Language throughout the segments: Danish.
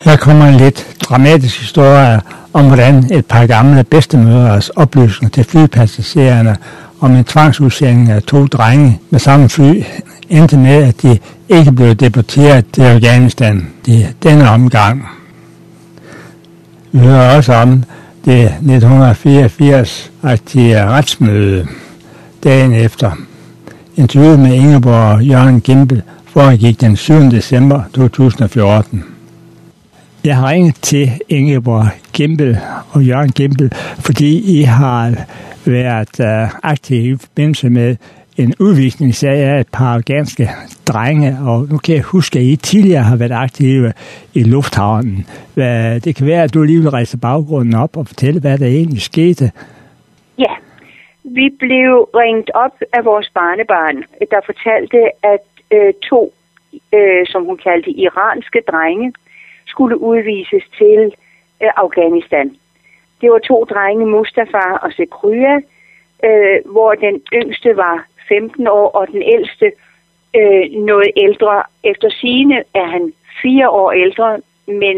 Der kommer en lidt dramatisk historie om, hvordan et par gamle bedstemødres oplysninger til flypassagererne om en tvangsudsending af 2 drenge med samme fly endte med, at de ikke blev deporteret til Afghanistan i denne omgang. Vi hører også om det 1984-agtige retsmøde dagen efter. Interviewet med Ingeborg og Jørgen Gimbel foregik den 7. december 2014. Jeg har ringet til Ingeborg Gimbel og Jørgen Gimbel, fordi I har været aktive i forbindelse med en udvisningssag af et par afghanske drenge, og nu kan jeg huske, at I tidligere har været aktive i lufthavnen. Det kan være, at du lige vil rejse baggrunden op og fortælle, hvad der egentlig skete. Ja, vi blev ringet op af vores barnebarn, der fortalte, at 2, som hun kaldte iranske drenge, skulle udvises til Afghanistan. Det var 2 drenge, Mustafa og Zekria, hvor den yngste var 15 år, og den ældste noget ældre. Efter sigende er han 4 år ældre, men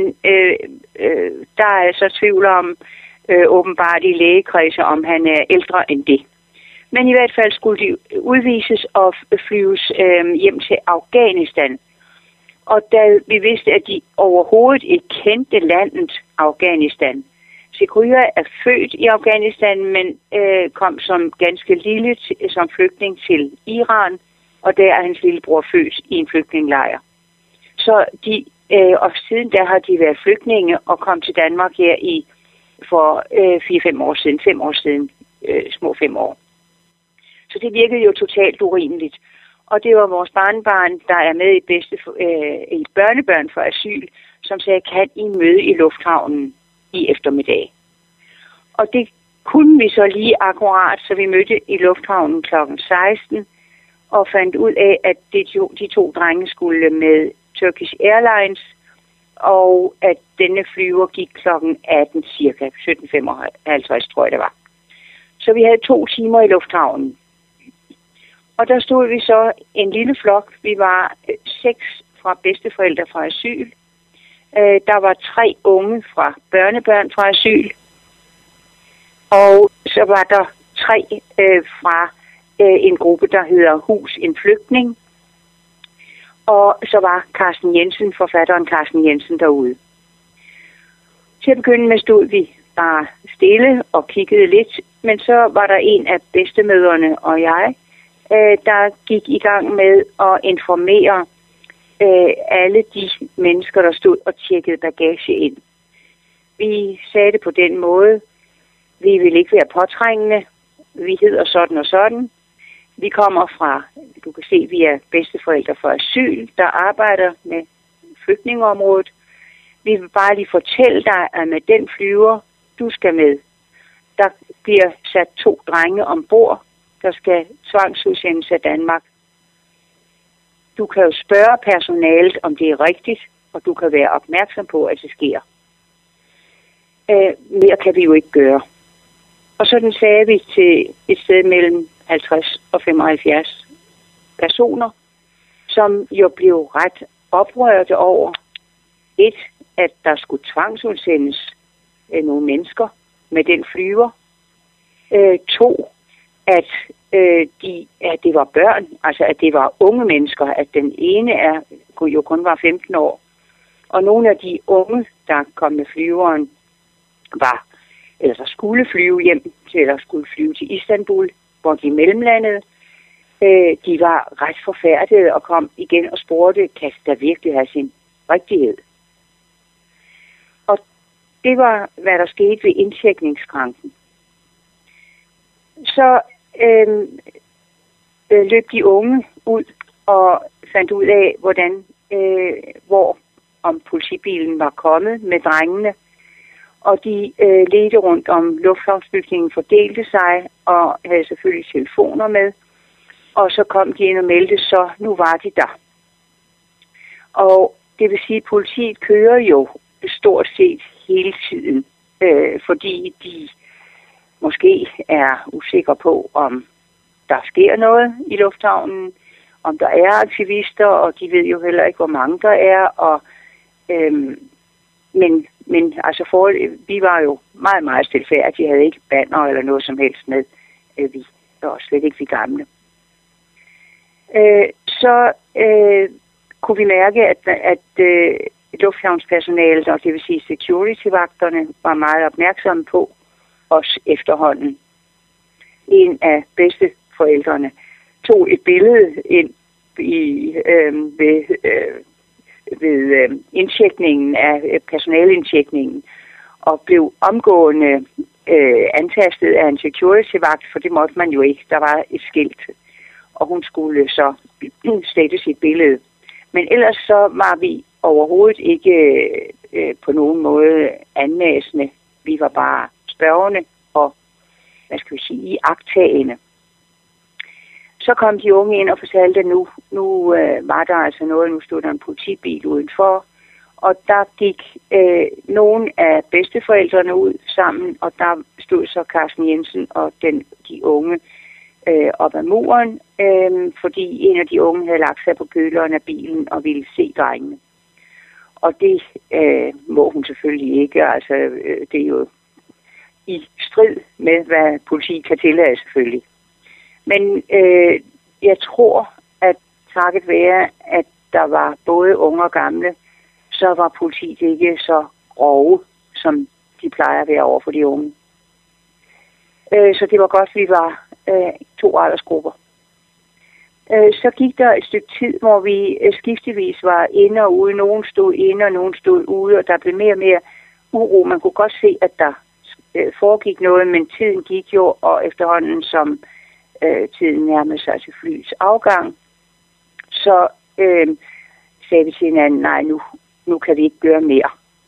der er altså tvivl om, åbenbart i lægekredser, om han er ældre end det. Men i hvert fald skulle de udvises og flyves hjem til Afghanistan. Og da vi vidste, at de overhovedet ikke kendte landet Afghanistan. Zekria er født i Afghanistan, men kom som ganske lille som flygtning til Iran, og der er hans lillebror født i en flygtningelejr. Så og siden der har de været flygtninge og kom til Danmark her for 4-5 år siden, 5 år siden, små 5 år. Så det virkede jo totalt urimeligt. Og det var vores barnebarn, der er med i et børnebørn for asyl, som sagde, kan I møde i lufthavnen i eftermiddag? Og det kunne vi så lige akkurat, så vi mødte i lufthavnen kl. 16 og fandt ud af, at de 2 drenge skulle med Turkish Airlines, og at denne flyver gik kl. 18 cirka, 17:55 tror jeg det var. Så vi havde 2 timer i lufthavnen. Og der stod vi så en lille flok. Vi var 6 fra bedsteforældre fra asyl. Der var 3 unge fra børnebørn fra asyl. Og så var der 3 fra en gruppe, der hedder Hus en Flygtning. Og så var Carsten Jensen, forfatteren Carsten Jensen, derude. Til at begynde med stod vi bare stille og kiggede lidt. Men så var der en af bedstemødrene og jeg, der gik i gang med at informere alle de mennesker, der stod og tjekkede bagage ind. Vi sagde det på den måde, vi vil ikke være påtrængende, vi hedder sådan og sådan. Vi kommer fra, du kan se, vi er bedsteforældre for asyl, der arbejder med flygtningeområdet. Vi vil bare lige fortælle dig, at med den flyver, du skal med, der bliver sat 2 drenge ombord, der skal tvangsudsendes af Danmark. Du kan jo spørge personalet, om det er rigtigt, og du kan være opmærksom på, at det sker. Mere kan vi jo ikke gøre. Og sådan sagde vi til et sted mellem 50 og 75 personer, som jo blev ret oprørte over, at der skulle tvangsudsendes nogle mennesker med den flyver. 2, at det var børn, altså at det var unge mennesker, at den ene jo kun var 15 år. Og nogle af de unge, der kom med flyveren, der skulle flyve hjem til, eller skulle flyve til Istanbul, hvor de mellemlandede. De var ret forfærdede og kom igen og spurgte, kan der virkelig have sin rigtighed? Og det var, hvad der skete ved indtjekningsskranken. Så løb de unge ud og fandt ud af, om politibilen var kommet med drengene. Og de ledte rundt om lufthavnsbygningen, fordelte sig og havde selvfølgelig telefoner med. Og så kom de ind og meldte, så nu var de der. Og det vil sige, at politiet kører jo stort set hele tiden, fordi de måske er usikre på, om der sker noget i lufthavnen, om der er aktivister, og de ved jo heller ikke, hvor mange der er, og Men altså vi var jo meget, meget stilfærdige. De havde ikke banner eller noget som helst med. Vi var slet ikke de gamle. Så kunne vi mærke, at lufthavnspersonalet, og det vil sige security-vagterne, var meget opmærksomme på os efterhånden. En af bedsteforældrene tog et billede ind ved indtjekningen af personalindtjekningen og blev omgående antastet af en security-vagt, for det måtte man jo ikke. Der var et skilt, og hun skulle så slette sit billede. Men ellers så var vi overhovedet ikke på nogen måde anmæsende. Vi var bare spørgende og, iagttagende. Så kom de unge ind og fortalte, at nu var der altså noget, nu stod der en politibil udenfor, og der gik nogle af bedsteforældrene ud sammen, og der stod så Carsten Jensen og de unge op ad muren, fordi en af de unge havde lagt sig på køleren af bilen og ville se drengene. Og det må hun selvfølgelig ikke, altså det er jo i strid med, hvad politiet kan tillade selvfølgelig. Men jeg tror, at takket være, at der var både unge og gamle, så var politiet ikke så grove, som de plejer at være over for de unge. Så det var godt, at vi var 2 aldersgrupper. Så gik der et stykke tid, hvor vi skiftevis var inde og ude. Nogen stod inde, og nogen stod ude, og der blev mere og mere uro. Man kunne godt se, at der foregik noget, men tiden gik jo, og efterhånden som tiden nærmede sig til flyets afgang, så sagde vi til hinanden, nej, nu kan vi ikke gøre mere.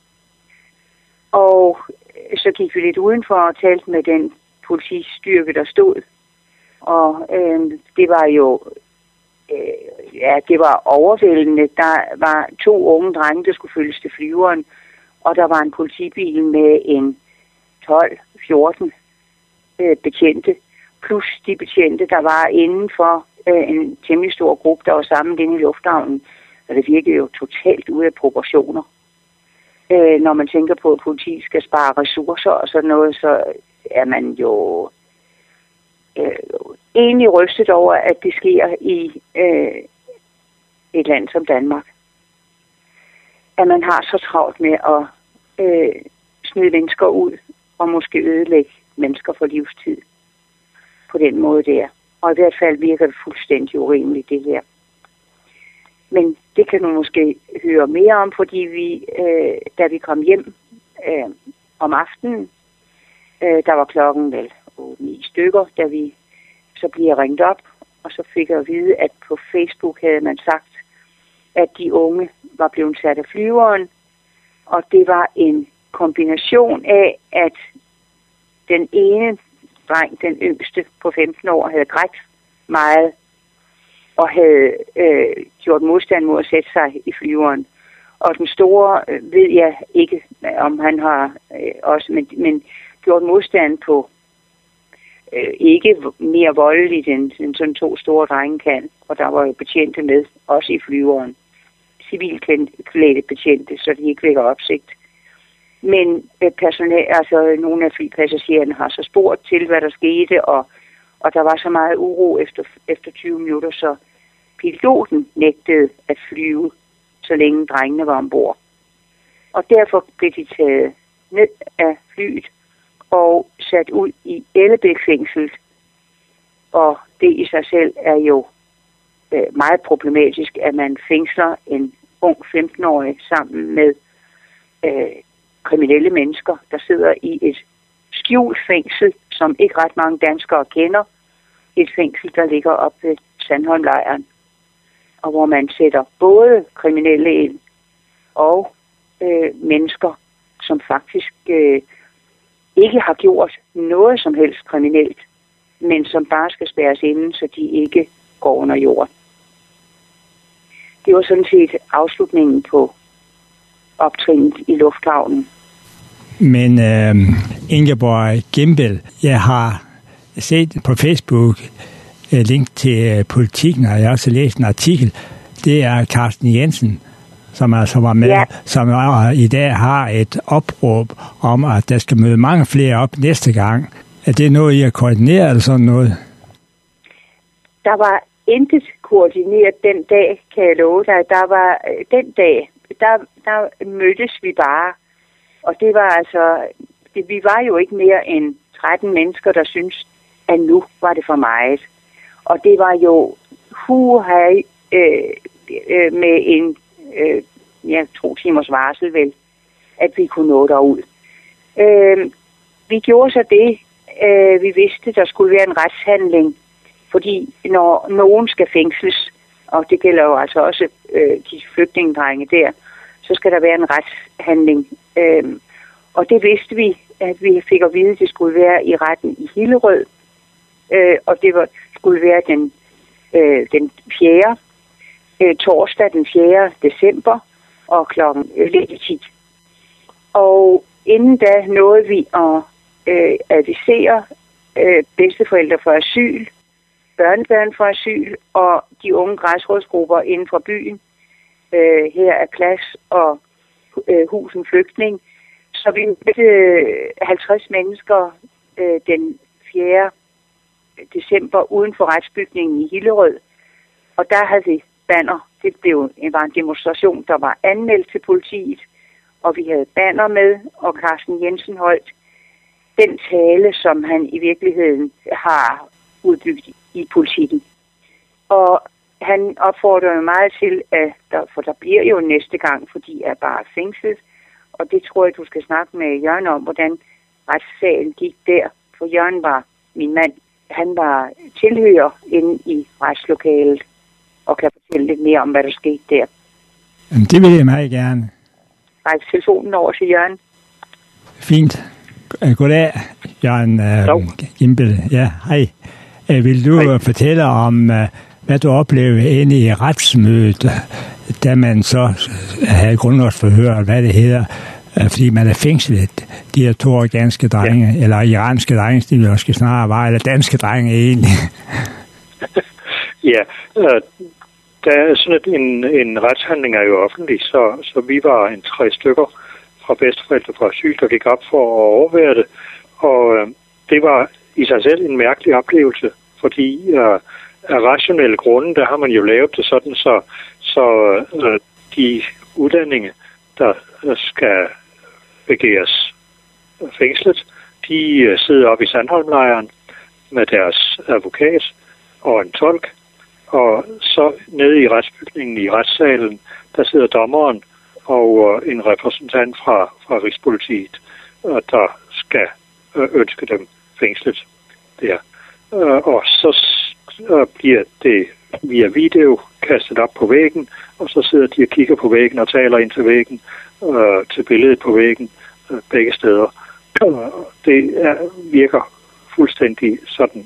Og så gik vi lidt udenfor og talte med den politistyrke, der stod. Og det var jo, det var overvældende. Der var 2 unge drenge, der skulle følges til flyveren, og der var en politibil med en 12-14 betjente, plus de betjente, der var inden for en temmelig stor gruppe, der var samlet inde i lufthavnen. Og det virkede jo totalt ude af proportioner. Når man tænker på, at politiet skal spare ressourcer og sådan noget, så er man jo egentlig rystet over, at det sker i et land som Danmark. At man har så travlt med at smide mennesker ud og måske ødelægge mennesker for livstid på den måde der. Og i hvert fald virker det fuldstændig urimeligt, det her. Men det kan du måske høre mere om, fordi vi, da vi kom hjem om aftenen, der var klokken vel 9 stykker, da vi så bliver ringt op, og så fik jeg at vide, at på Facebook havde man sagt, at de unge var blevet sat af flyveren, og det var en kombination af, at den ene dreng, den yngste på 15 år, havde grædt meget, og havde gjort modstand mod at sætte sig i flyveren. Og den store ved jeg ikke, om han har også, men gjort modstand på ikke mere voldeligt, end sådan 2 store drenge kan. Og der var jo betjente med, også i flyveren. Civilklædte betjente, så de ikke vækker opsigt. Men altså nogle af flypassagererne har så spurgt til, hvad der skete, og der var så meget uro efter 20 minutter, så piloten nægtede at flyve, så længe drengene var ombord. Og derfor blev de taget ned af flyet og sat ud i Ellebæk-fængslet. Og det i sig selv er jo meget problematisk, at man fængsler en ung 15-årig sammen med kriminelle mennesker, der sidder i et skjult fængsel, som ikke ret mange danskere kender. Et fængsel, der ligger op ved Sandholmlejren, og hvor man sætter både kriminelle ind og mennesker, som faktisk ikke har gjort noget som helst kriminelt, men som bare skal spærres inde, så de ikke går under jorden. Det var sådan set afslutningen på optrinet i lufthavnen. Men Ingeborg Gimbel, jeg har set på Facebook link til Politikken, og jeg har også læst en artikel. Det er Carsten Jensen, som altså var med, som i dag har et opråb om, at der skal møde mange flere op næste gang. Er det noget, I har koordineret eller sådan noget? Der var intet koordineret den dag, kan jeg love dig. Der var den dag, der mødtes vi bare. Og det var altså, vi var jo ikke mere end 13 mennesker, der syntes, at nu var det for meget. Og det var jo med en 2 timers varsel vel, at vi kunne nå derud. Vi gjorde så det, vi vidste, der skulle være en retshandling, fordi når nogen skal fængsles, og det gælder jo altså også de flygtningedrenge der, så skal der være en retshandling. Og det vidste vi, at vi fik at vide, at det skulle være i retten i Hillerød, og det skulle være den 4. Torsdag den 4. december og klokken 10. Og inden da nåede vi at advisere bedsteforældre for asyl, børnebørn for asyl og de unge græsrådsgrupper inden for byen. Her er Plads og Husen Flygtning. Så vi mødte 50 mennesker den 4. december uden for retsbygningen i Hillerød. Og der havde vi banner. Det var en demonstration, der var anmeldt til politiet. Og vi havde banner med, og Carsten Jensen holdt den tale, som han i virkeligheden har udbygget i politikken. Og han opfordrer meget til, for der bliver jo næste gang, for de er bare fængslet. Og det tror jeg, du skal snakke med Jørgen om, hvordan retssagen gik der. For Jørgen var min mand. Han var tilhører inde i retslokalet og kan fortælle lidt mere om, hvad der skete der. Jamen, det vil jeg meget gerne. Ræk telefonen over til Jørgen. Fint. Goddag, Jørgen Gimbel. Ja, hej. Vil du fortælle om, hvad du oplevede inde i retsmødet, da man så havde grundlovsforhør, hvad det hedder, fordi man er fængslet, de her 2 afghanske drenge, eller iranske drenge, de vil også snarere være, eller danske drenge egentlig. Ja, der er sådan en retshandling er jo offentlig, så vi var en 3 stykker fra bedsteforældre fra asyl, der gik op for at overvære det, og det var i sig selv en mærkelig oplevelse, fordi af rationelle grunde, der har man jo lavet det sådan, så de udlændinge, der skal begæres fængslet, de sidder oppe i Sandholmlejren med deres advokat og en tolk, og så nede i retsbygningen i retssalen, der sidder dommeren og en repræsentant fra Rigspolitiet, der skal ønske dem fængslet der. Og så bliver det via video kastet op på væggen, og så sidder de og kigger på væggen og taler ind til væggen, til billedet på væggen, begge steder. Det virker fuldstændig sådan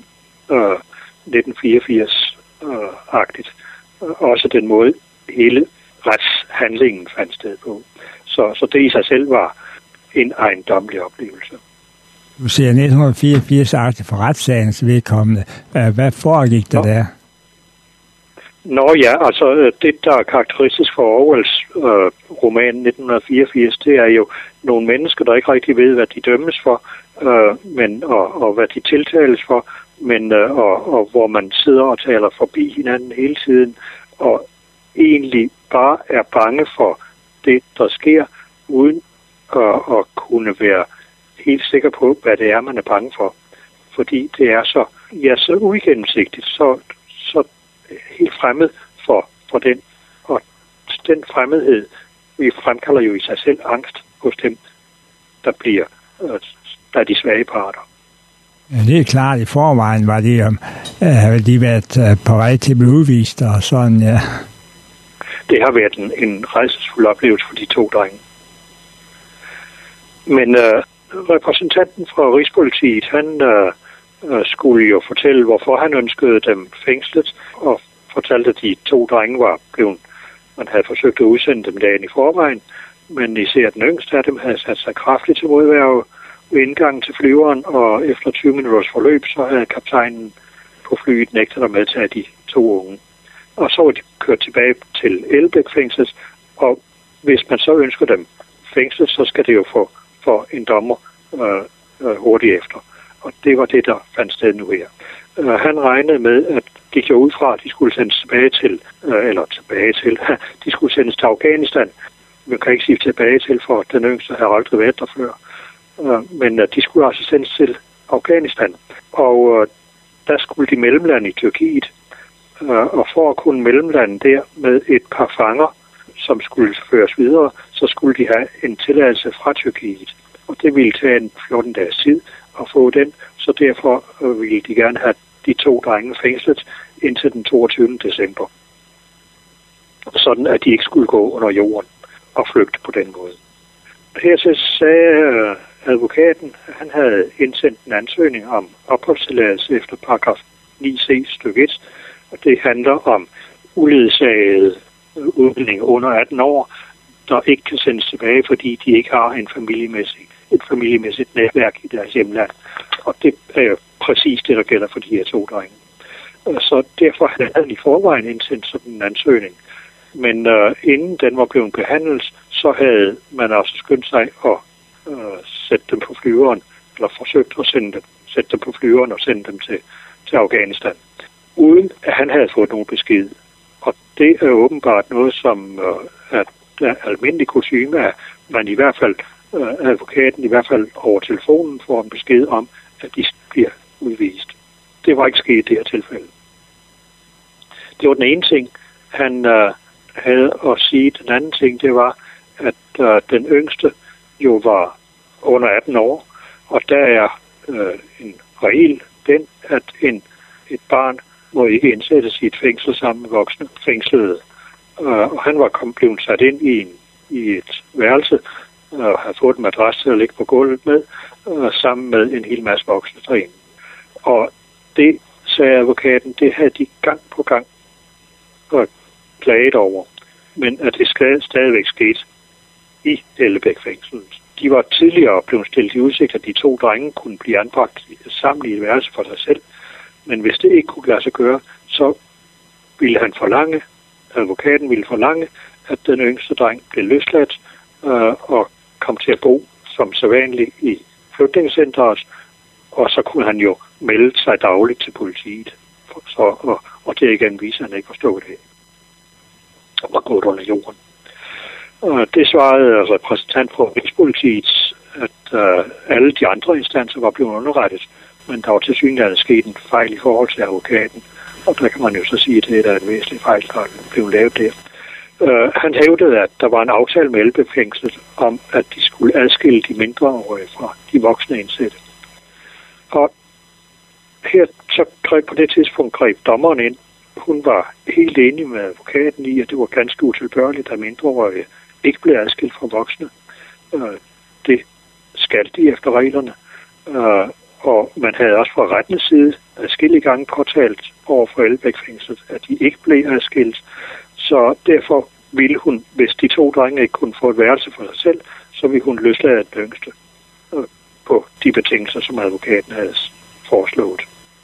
1984-agtigt. Også den måde hele retshandlingen fandt sted på. Så det i sig selv var en ejendommelig oplevelse. Du siger 1984-agtigt for retssagens vedkommende. Hvad foregik der der? Nå ja, altså det, der er karakteristisk for Orwells roman 1984, det er jo nogle mennesker, der ikke rigtig ved, hvad de dømmes for, og hvad de tiltales for, og hvor man sidder og taler forbi hinanden hele tiden, og egentlig bare er bange for det, der sker, uden at kunne være helt sikker på, hvad det er, man er bange for. Fordi det er så uigennemsigtigt, så helt fremmed for den. Og den fremmedhed, vi fremkalder jo i sig selv angst hos dem, der er de svage parter. Ja, det er klart. I forvejen var de været på vej til at blive udvist og sådan, ja. Det har været en rædselsfuld oplevelse for de 2 drenge. Men repræsentanten fra Rigspolitiet, han skulle jo fortælle, hvorfor han ønskede dem fængslet, og fortalte, at de 2 drenge var blevet, man havde forsøgt at udsende dem dagen i forvejen, men især den yngste af dem havde sat sig kraftigt til modværge ved indgangen til flyveren, og efter 20 minutters forløb, så havde kaptajnen på flyet nægtet at medtage de 2 unge. Og så var de kørt tilbage til Ellebæk-fængslet, og hvis man så ønsker dem fængslet, så skal det jo få for en dommer hurtigt efter. Og det var det, der fandt sted nu her. Han regnede med, at de gik ud fra, at de skulle sendes de skulle sendes til Afghanistan. Man kan ikke sige tilbage til, for den yngste har aldrig været der før. Men de skulle altså sendes til Afghanistan. Og der skulle de mellemlande i Tyrkiet. Og for at kunne mellemlande der med et par fanger, som skulle føres videre, så skulle de have en tilladelse fra Tyrkiet. Og det ville tage en 14 dages tid at få den, så derfor ville de gerne have de 2 drenge fængslet indtil den 22. december. Sådan at de ikke skulle gå under jorden og flygte på den måde. Hertil sagde advokaten, at han havde indsendt en ansøgning om opholdstilladelse efter paragraf 9c stykke 1, og det handler om uledsagede udlændinge under 18 år, der ikke kan sendes tilbage, fordi de ikke har et familiemæssigt netværk i deres hjemland. Og det er jo præcis det, der gælder for de her 2 drenge. Så derfor havde han i forvejen indsendt sådan en ansøgning. Men inden den var blevet behandlet, så havde man også skyndt sig at sætte dem på flyveren, eller forsøgt at sætte dem på flyveren og sende dem til Afghanistan, uden at han havde fået nogen besked. Og det er åbenbart noget, som er almindelig kutyme, at man i hvert fald, advokaten i hvert fald over telefonen får en besked om, at de bliver udvist. Det var ikke sket i det her tilfælde. Det var den ene ting, han havde at sige. Den anden ting, det var, at den yngste jo var under 18 år, og der er en regel, den, at et barn må ikke indsættes i et fængsel sammen med voksne fængslede. Og han var blevet sat ind i et værelse og havde fået en madras til at ligge på gulvet med, sammen med en hel masse voksne derinde. Og det, sagde advokaten, det havde de gang på gang klaget over. Men at det stadigvæk skete i Ellebæk-fængslet. De var tidligere blevet stillet i udsigt, at de 2 drenge kunne blive anbragt sammen i et værelse for sig selv. Men hvis det ikke kunne lade sig gøre, så ville advokaten ville forlange, at den yngste dreng blev løsladt og kom til at bo som sædvanligt i flytningscenteret, og så kunne han jo melde sig dagligt til politiet. Og det igen viser, at han ikke forstod det. Og var gået under jorden. Og det svarede repræsentant for Rigspolitiet, at alle de andre instanser var blevet underrettet, men der var tilsyneladende sket en fejl i forhold til advokaten. Og der kan man jo så sige, at det er en væsentlig fejl, der blev lavet der. Han hævdede, at der var en aftale med Ellebæk-fængslet om, at de skulle adskille de mindreårige fra de voksne indsatte. Og her så på det tidspunkt greb dommeren ind. Hun var helt enig med advokaten i, at det var ganske utilbørligt, at mindreårige ikke blev adskilt fra voksne. Det skal de efter reglerne. Og man havde også fra rettens side adskillige gange påtalt over for Ellebæk-fængslet, at de ikke blev adskilt. Så derfor ville hun, hvis de 2 drenge ikke kunne få et værelse for sig selv, så ville hun løslade den yngste på de betingelser, som advokaten havde foreslået.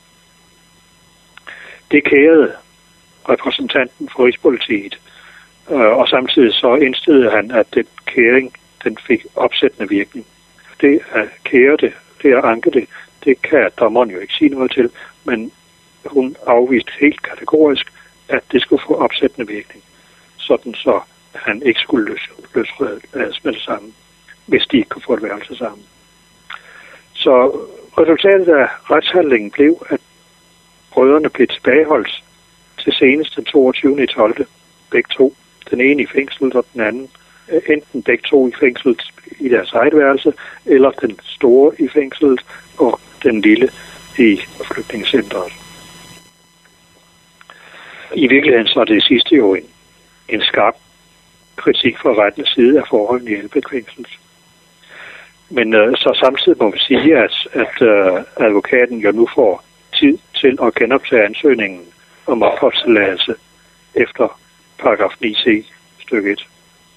Det kærede repræsentanten for Rigspolitiet, og samtidig så indstillede han, at den kæring, den fik opsættende virkning. Det at kære det at anke det kan dommeren jo ikke sige noget til, men hun afviste helt kategorisk, at det skulle få opsættende virkning, sådan så han ikke skulle løsredes med det samme, hvis de ikke kunne få et værelse sammen. Så resultatet af retshandlingen blev, at brødrene blev tilbageholdt til senest den 22.12. Begge 2. Den ene i fængslet, og den anden enten begge 2 i fængslet i deres eget værelse, eller den store i fængslet, og den lille i flygtningscenteret. I virkeligheden så er det sidste jo en skarp kritik fra rettens side af forholdene i Ellebæk-fængslet. Men så samtidig må vi sige, at advokaten jo nu får tid til at genoptage ansøgningen om opholdstilladelse efter paragraf 9c stykke 1.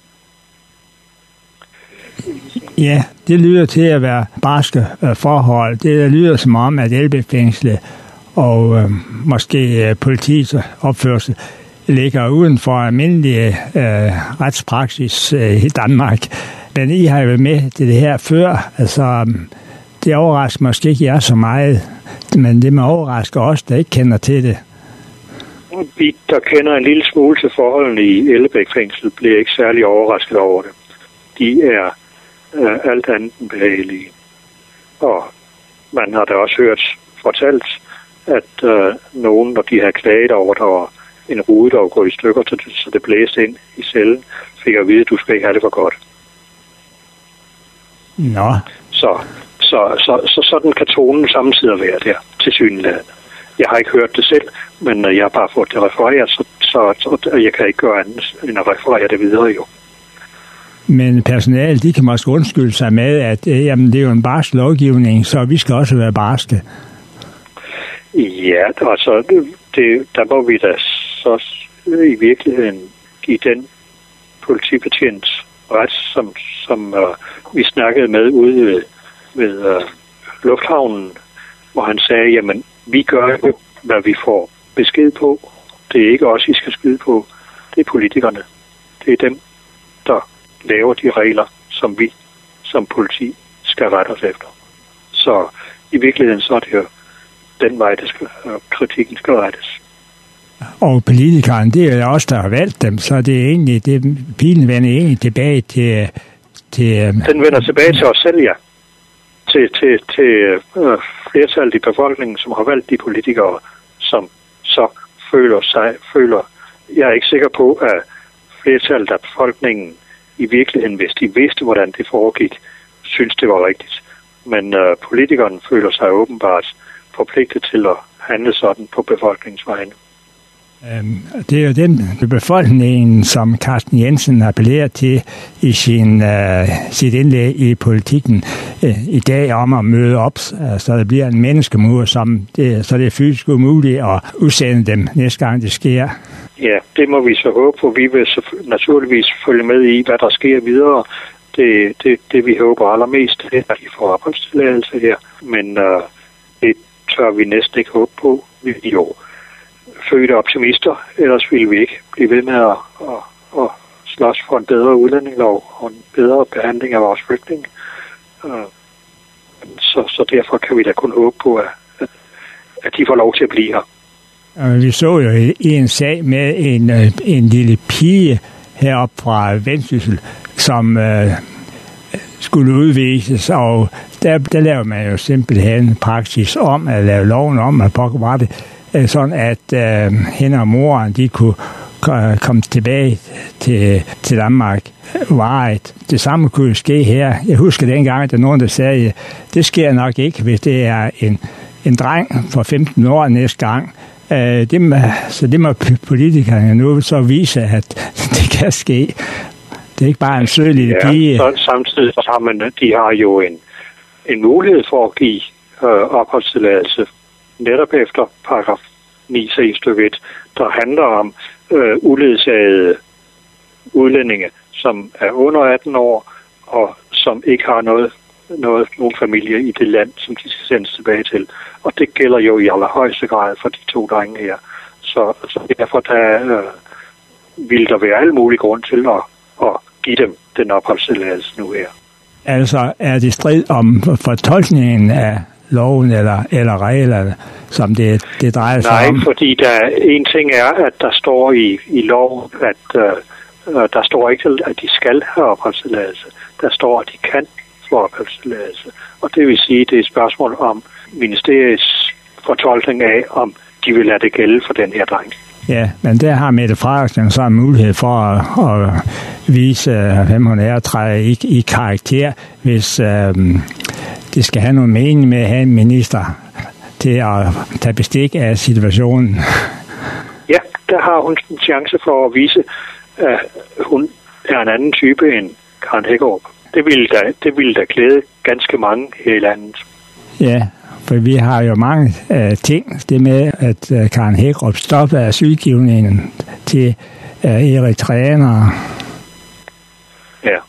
Ja, det lyder til at være barske forhold. Det lyder som om, at Ellebæk-fængslet og måske politiets opførsel ligger uden for almindelig retspraksis i Danmark. Men I har jo været med til det her før. Altså, det overrasker måske ikke jer så meget, men det må overraske os, der ikke kender til det. Vi, der kender en lille smule til forholdene i Ellebæk-fængslet, bliver ikke særlig overrasket over det. De er alt andet end behagelige. Og man har da også hørt fortalt, at nogen, når de har klaget over, der var en rude, der var gået i stykker, så det blæste ind i cellen, fik at vide, at du skal ikke have det for godt. Nå. Så sådan kan tonen samtidig være der, tilsyneladende. Jeg har ikke hørt det selv, men jeg har bare fået det refereret, så jeg kan ikke gøre andet end at referere det videre jo. Men personalet, de kan måske undskylde sig med, at jamen, det er jo en barsk lovgivning, så vi skal også være barske. Ja, altså, der må vi da så i virkeligheden give den politibetjent ret, som vi snakkede med ude ved lufthavnen, hvor han sagde, jamen, vi gør jo, hvad vi får besked på. Det er ikke os, I skal skyde på. Det er politikerne. Det er dem, der laver de regler, som vi som politi skal rette os efter. Så i virkeligheden så er det jo den vej, kritikken skal rettes. Og politikeren, det er jo også der har valgt dem, så det er egentlig, pilen vender egentlig tilbage til... Den vender tilbage til os selv, ja. Til flertallet i befolkningen, som har valgt de politikere, som så føler... Jeg er ikke sikker på, at flertallet af befolkningen i virkeligheden, hvis de vidste, hvordan det foregik, synes det var rigtigt. Men politikerne føler sig åbenbart forpligtet til at handle sådan på befolkningens vegne. Det er jo den befolkningen, som Carsten Jensen appellerer til i sit indlæg i Politikken i dag om at møde op, så der bliver en menneskemur, så det er fysisk umuligt at udsende dem næste gang det sker. Ja, det må vi så håbe på. Vi vil naturligvis følge med i, hvad der sker videre. Det vi håber allermest, det er, at de får opholdstilladelse her, men det tør vi næsten ikke håbe på. Vi er jo fødte optimister, ellers ville vi ikke blive ved med at slås for en bedre udlændingelov og en bedre behandling af vores flygtninge. Så derfor kan vi da kun håbe på, at de får lov til at blive her. Vi så jo i en sag med en lille pige heroppe fra Vendsyssel, som skulle udvises, og der lavede man jo simpelthen praksis om at lave loven om, at pokker var det, sådan at hende og moren, de kunne komme tilbage til Danmark varigt. Det samme kunne ske her. Jeg husker dengang, at der nogen, der sagde, det sker nok ikke, hvis det er en dreng for 15 år næste gang. Så det må politikerne nu så vise, at det kan ske. Det er ikke bare en sød lille pige. Ja, samtidig har de har jo en mulighed for at give opholdstilladelse netop efter paragraf 9c stykke 1, der handler om uledsagede udlændinge, som er under 18 år, og som ikke har nogen familie i det land, som de skal sendes tilbage til. Og det gælder jo i allerhøjeste grad for de to drenge her. Så derfor vil der være alle mulige grund til at give dem den opholdstilladelse nu her. Altså er det strid om fortolkningen af loven eller reglerne, som det drejer sig om? Nej, fordi en ting er, at der står i loven, at der står ikke, at de skal have opholdstilladelse. Der står, at de kan få opholdstilladelse. Og det vil sige, at det er et spørgsmål om ministeriets fortolkning af, om de vil lade det gælde for den her dreng. Ja, men der har Mette Frederiksen så en mulighed for at vise, hvem hun er, og træde i karakter, hvis det skal have noget mening med at have en minister til at tage bestik af situationen. Ja, der har hun en chance for at vise, at hun er en anden type end Karen Hækkerup. Det ville da glæde ganske mange her i landet. Ja, for vi har jo mange ting. Det med, at Karen Hækkerup stoppede asylgivningen til eritreanere. Ja.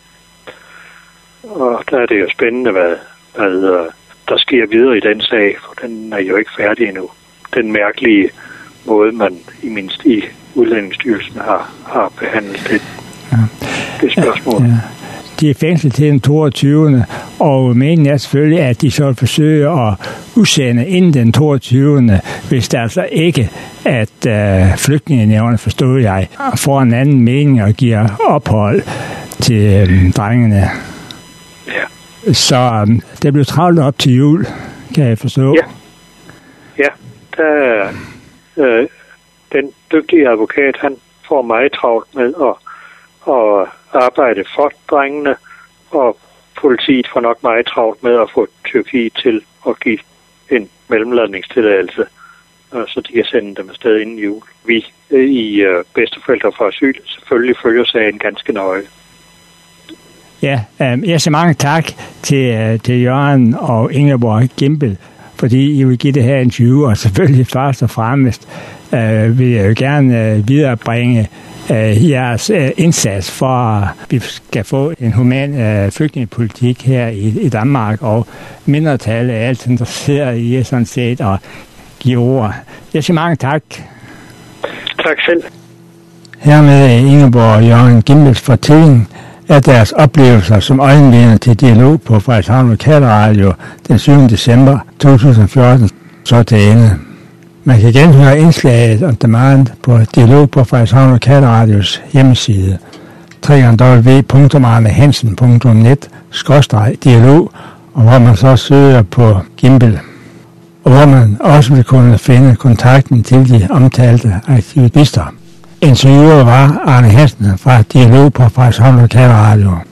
Og der er det jo spændende, hvad der sker videre i den sag, for den er jo ikke færdig endnu. Den mærkelige måde, man i Udlændingsstyrelsen har behandlet det spørgsmål. Ja. De er fængslet til den 22. Og meningen er selvfølgelig, at de så vil forsøge at udsende inden den 22. Hvis der altså ikke, at flygtningenævnet, forstod jeg, får en anden mening og giver ophold til drengene. Ja. Så det bliver travlt op til jul, kan jeg forstå. Ja. Den dygtige advokat, han får meget travlt med at arbejde for drengene, og politiet får nok meget travlt med at få Tyrkiet til at give en mellemladningstilladelse, så de kan sende dem afsted inden jul. Vi i Bedsteforældre for Asyl selvfølgelig følger sagen ganske nøje. Ja, jeg siger mange tak til Jørgen og Ingeborg Gimbel, fordi I vil give det her interview, og selvfølgelig først og fremmest vil jeg jo gerne viderebringe jeres indsats for, at vi skal få en human flygtningepolitik her i Danmark, og mindretallet er altid interesseret i sådan set at give ord. Jeg siger mange tak. Tak selv. Hermed Ingeborg og Jørgen Gimbels fortælling af deres oplevelser som øjenvidner til dialog på Frederikshavn Lokalradio den 7. december 2014 så til ende. Man kan genhøre indslaget on demand på dialog på Frederikshavn Lokalradios hjemmeside www.arnehansen.net/dialog, og hvor man så søger på Gimbel, og hvor man også vil kunne finde kontakten til de omtalte aktivister. Interviewer var Arne Hansen fra Dialog på Frederikshavn Lokalradio.